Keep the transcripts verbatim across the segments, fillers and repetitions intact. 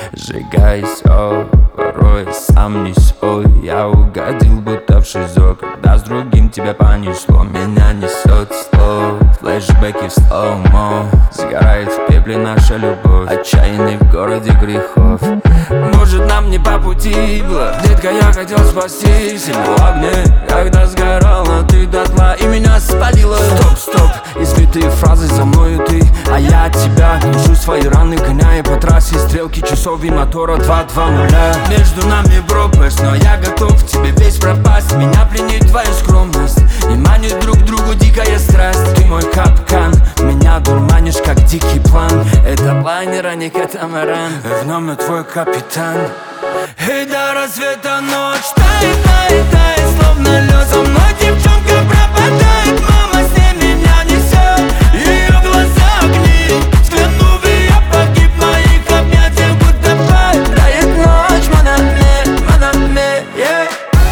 Сжигай все, порой сам не свой. Я угодил будто в шизо, когда с другим тебя понесло. Меня несет слов, флешбеки в слоумо. Сгорает в пепле наша любовь, отчаянный в городе грехов. Может, нам не по пути было, детка, я хотел спасти себя в огне, когда сгорала ты дотла и меня спалила. Стоп, стоп, избитые фразы за мною ты, а я от тебя держу свои раны, гоняя по трассе стрелки часов и мотора два два нуля. Между нами пропасть, но я готов тебе весь пропасть. Меня пленит твоя скромность и манит друг к другу дикая страсть. Ты мой капкан, меня дурманишь как дикий план. Это лайнер, а не катамаран, в нем я твой капитан. И до рассвета ночь тает, тает, тает, словно лед. Со мной девчонка пропадает, мама с ней меня несет. Ее глаза огни, взглянув, и я погиб в моих объятиях, будто пай. Тает ночь, манаме, манаме, yeah.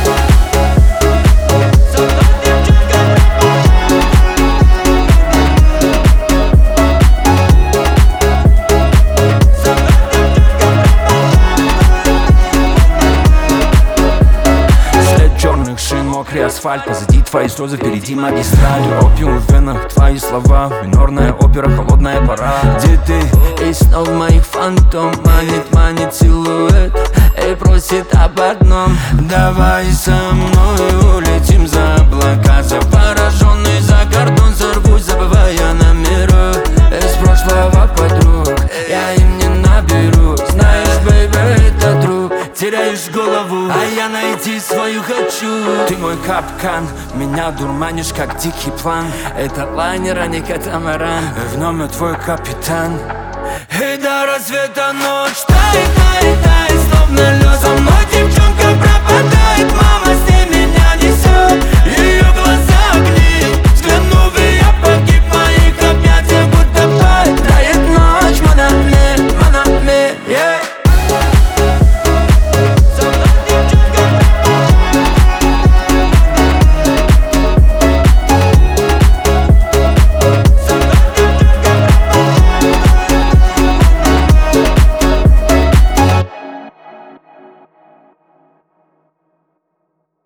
Со мной девчонка мокрый асфальт, позади твои слезы, впереди магистраль. Опиум в венах, твои слова, минорная опера, холодная пора. Где ты? И снова моих фантом манит, манит силуэт и просит об одном. Давай со мной улетим за облака, завороженный за кордон, сорвусь, забывая номера из прошлого подруг. Я им не наберу, знаешь, бэйбэ, это друг. Теряешь голову, а я найти свою хочу. Ты мой капкан, меня дурманишь как дикий план. Это лайнер, а не катамаран, в нем я твой капитан. И до рассвета ночь тает, тает, тает, словно лед. Со мной